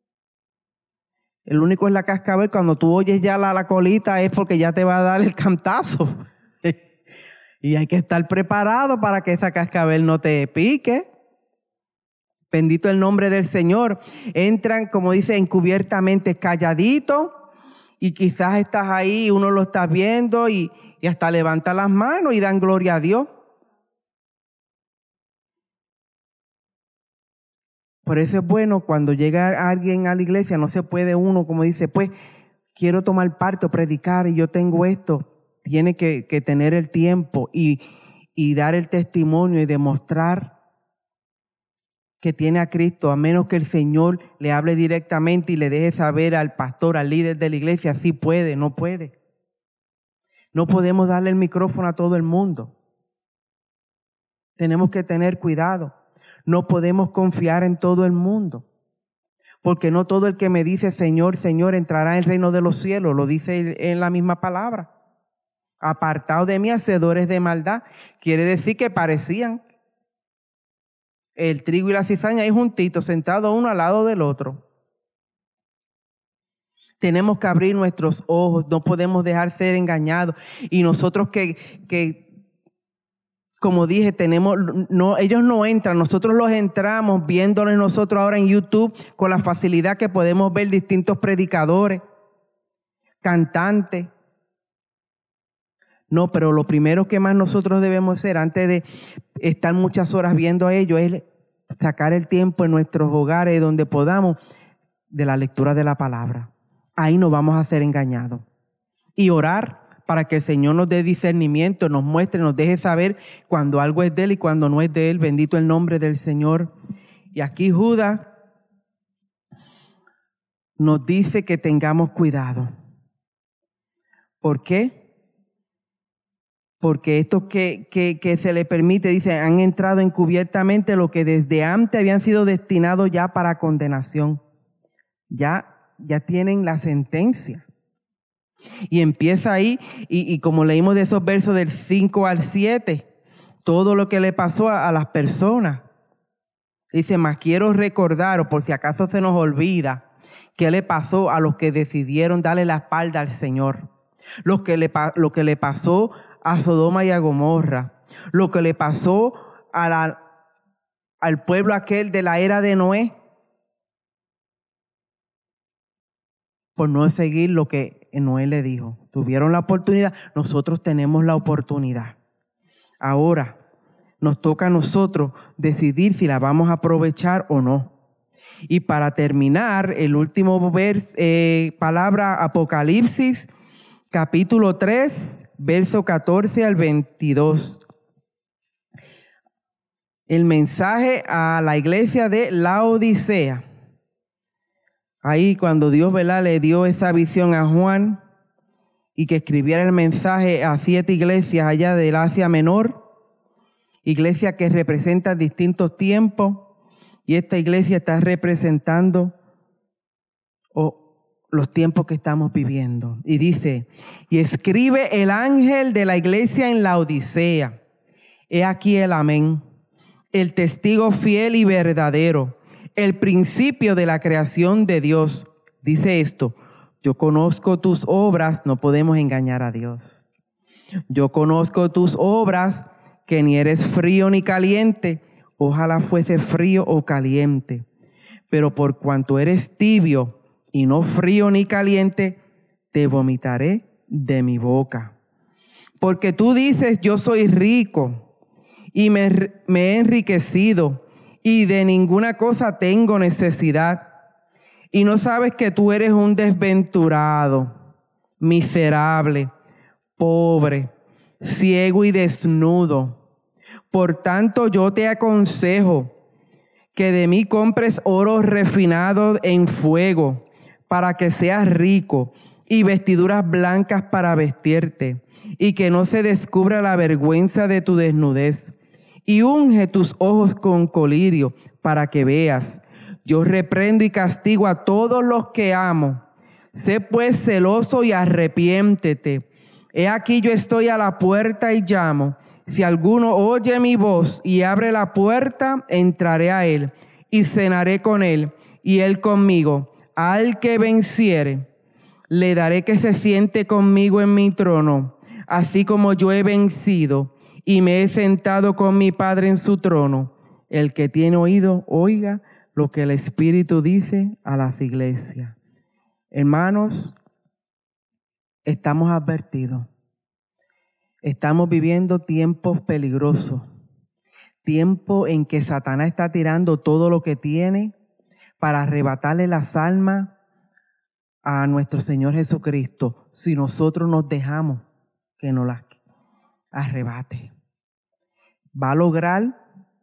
El único es la cascabel, cuando tú oyes ya la colita es porque ya te va a dar el cantazo. Y hay que estar preparado para que esa cascabel no te pique. Bendito el nombre del Señor. Entran, como dice, encubiertamente, calladito, y quizás estás ahí y uno lo está viendo y hasta levanta las manos y dan gloria a Dios. Por eso es bueno cuando llega alguien a la iglesia, no se puede uno, como dice, pues quiero tomar parte o predicar y yo tengo esto. Tiene que tener el tiempo y dar el testimonio y demostrar que tiene a Cristo, a menos que el Señor le hable directamente y le deje saber al pastor, al líder de la iglesia, si puede, no puede. No podemos darle el micrófono a todo el mundo. Tenemos que tener cuidado. No podemos confiar en todo el mundo. Porque no todo el que me dice Señor, Señor entrará en el reino de los cielos. Lo dice en la misma palabra. Apartados de mí, hacedores de maldad. Quiere decir que parecían el trigo y la cizaña ahí juntitos, sentados uno al lado del otro. Tenemos que abrir nuestros ojos. No podemos dejar ser engañados. Y nosotros que como dije, ellos no entran, nosotros los entramos viéndolos nosotros ahora en YouTube con la facilidad que podemos ver distintos predicadores, cantantes. No, pero lo primero que más nosotros debemos hacer antes de estar muchas horas viendo a ellos es sacar el tiempo en nuestros hogares donde podamos de la lectura de la palabra. Ahí no vamos a ser engañados. Y orar para que el Señor nos dé discernimiento, nos muestre, nos deje saber cuando algo es de Él y cuando no es de Él. Bendito el nombre del Señor. Y aquí Judas nos dice que tengamos cuidado. ¿Por qué? Porque estos que se le permite, dice, han entrado encubiertamente lo que desde antes habían sido destinados ya para condenación. Ya tienen la sentencia. Y empieza ahí, y como leímos de esos versos del 5 al 7, todo lo que le pasó a las personas. Dice, mas quiero recordar, o por si acaso se nos olvida, qué le pasó a los que decidieron darle la espalda al Señor. Lo que le pasó a Sodoma y a Gomorra. Lo que le pasó al pueblo aquel de la era de Noé. Por no seguir lo que Noé le dijo. Tuvieron la oportunidad, nosotros tenemos la oportunidad. Ahora nos toca a nosotros decidir si la vamos a aprovechar o no. Y para terminar, el último palabra, Apocalipsis, capítulo 3, verso 14 al 22. El mensaje a la iglesia de Laodicea. Ahí cuando Dios, ¿verdad?, le dio esa visión a Juan y que escribiera el mensaje a 7 iglesias allá del Asia Menor, iglesia que representa distintos tiempos, y esta iglesia está representando los tiempos que estamos viviendo. Y dice, y escribe el ángel de la iglesia en Laodicea, he aquí el amén, el testigo fiel y verdadero, el principio de la creación de Dios. Dice esto, yo conozco tus obras, no podemos engañar a Dios. Yo conozco tus obras, que ni eres frío ni caliente, ojalá fuese frío o caliente. Pero por cuanto eres tibio y no frío ni caliente, te vomitaré de mi boca. Porque tú dices, yo soy rico y me he enriquecido, y de ninguna cosa tengo necesidad, y no sabes que tú eres un desventurado, miserable, pobre, ciego y desnudo. Por tanto, yo te aconsejo que de mí compres oro refinado en fuego, para que seas rico, y vestiduras blancas para vestirte, y que no se descubra la vergüenza de tu desnudez. Y unge tus ojos con colirio para que veas. Yo reprendo y castigo a todos los que amo. Sé pues celoso y arrepiéntete. He aquí yo estoy a la puerta y llamo. Si alguno oye mi voz y abre la puerta, entraré a él y cenaré con él y él conmigo. Al que venciere, le daré que se siente conmigo en mi trono, así como yo he vencido y me he sentado con mi Padre en su trono. El que tiene oído, oiga lo que el Espíritu dice a las iglesias. Hermanos, estamos advertidos. Estamos viviendo tiempos peligrosos. Tiempo en que Satanás está tirando todo lo que tiene para arrebatarle las almas a nuestro Señor Jesucristo, si nosotros nos dejamos que nos las arrebate. Va a lograr,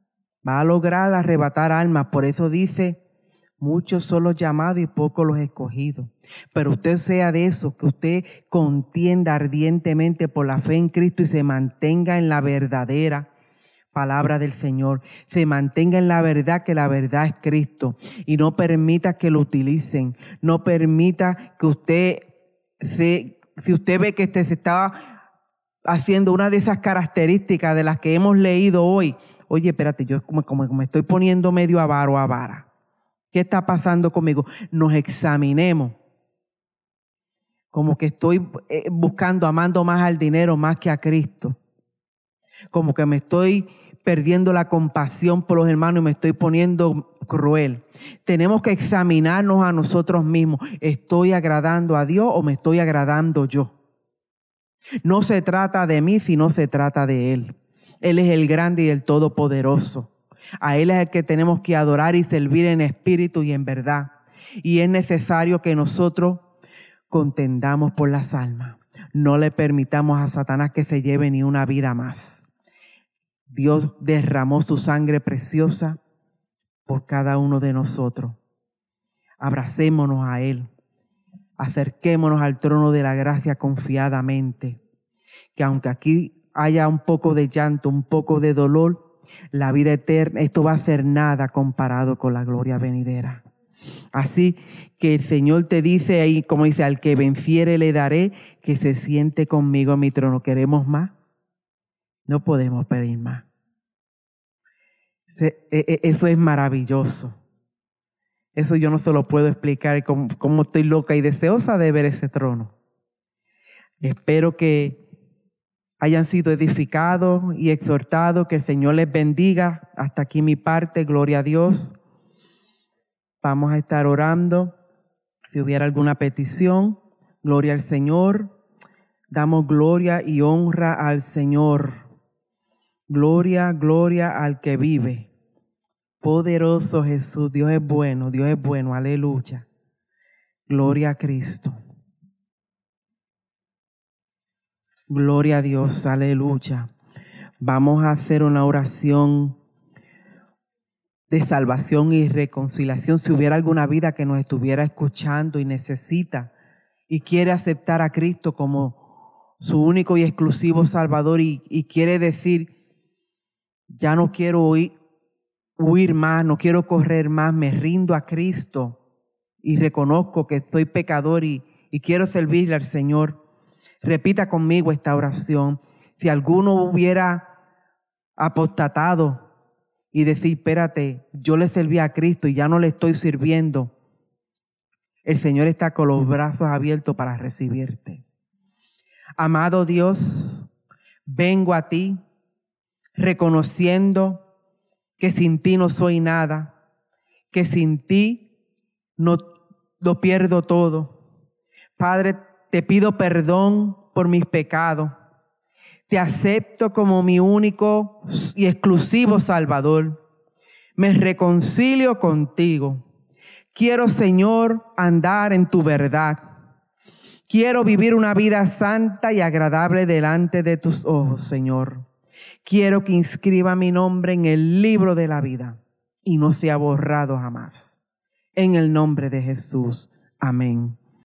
Va a lograr arrebatar almas. Por eso dice, muchos son los llamados y pocos los escogidos. Pero usted sea de esos, que usted contienda ardientemente por la fe en Cristo y se mantenga en la verdadera palabra del Señor. Se mantenga en la verdad, que la verdad es Cristo. Y no permita que lo utilicen. No permita que usted si usted ve que se está haciendo una de esas características de las que hemos leído hoy. Oye, espérate, yo como me estoy poniendo medio avaro, avara. ¿Qué está pasando conmigo? Nos examinemos. Como que estoy buscando, amando más al dinero más que a Cristo. Como que me estoy perdiendo la compasión por los hermanos y me estoy poniendo cruel. Tenemos que examinarnos a nosotros mismos. ¿Estoy agradando a Dios o me estoy agradando yo? No se trata de mí, sino se trata de Él. Él es el grande y el todopoderoso. A Él es el que tenemos que adorar y servir en espíritu y en verdad. Y es necesario que nosotros contendamos por las almas. No le permitamos a Satanás que se lleve ni una vida más. Dios derramó su sangre preciosa por cada uno de nosotros. Abracémonos a Él. Acerquémonos al trono de la gracia confiadamente. Que aunque aquí haya un poco de llanto, un poco de dolor, la vida eterna, esto va a ser nada comparado con la gloria venidera. Así que el Señor te dice ahí, como dice, al que venciere le daré que se siente conmigo en mi trono. ¿Queremos más? No podemos pedir más. Eso es maravilloso. Eso yo no se lo puedo explicar, cómo estoy loca y deseosa de ver ese trono. Espero que hayan sido edificados y exhortados, que el Señor les bendiga. Hasta aquí mi parte, gloria a Dios. Vamos a estar orando. Si hubiera alguna petición, gloria al Señor. Damos gloria y honra al Señor. Gloria, gloria al que vive. Poderoso Jesús, Dios es bueno, aleluya. Gloria a Cristo. Gloria a Dios, aleluya. Vamos a hacer una oración de salvación y reconciliación. Si hubiera alguna vida que nos estuviera escuchando y necesita y quiere aceptar a Cristo como su único y exclusivo Salvador y quiere decir, ya no quiero huir más, no quiero correr más, me rindo a Cristo y reconozco que soy pecador y quiero servirle al Señor. Repita conmigo esta oración. Si alguno hubiera apostatado y decir, espérate, yo le serví a Cristo y ya no le estoy sirviendo, el Señor está con los brazos abiertos para recibirte. Amado Dios, vengo a ti reconociendo que sin ti no soy nada, que sin ti no lo pierdo todo. Padre, te pido perdón por mis pecados. Te acepto como mi único y exclusivo Salvador. Me reconcilio contigo. Quiero, Señor, andar en tu verdad. Quiero vivir una vida santa y agradable delante de tus ojos, Señor. Quiero que inscriba mi nombre en el libro de la vida y no sea borrado jamás. En el nombre de Jesús. Amén.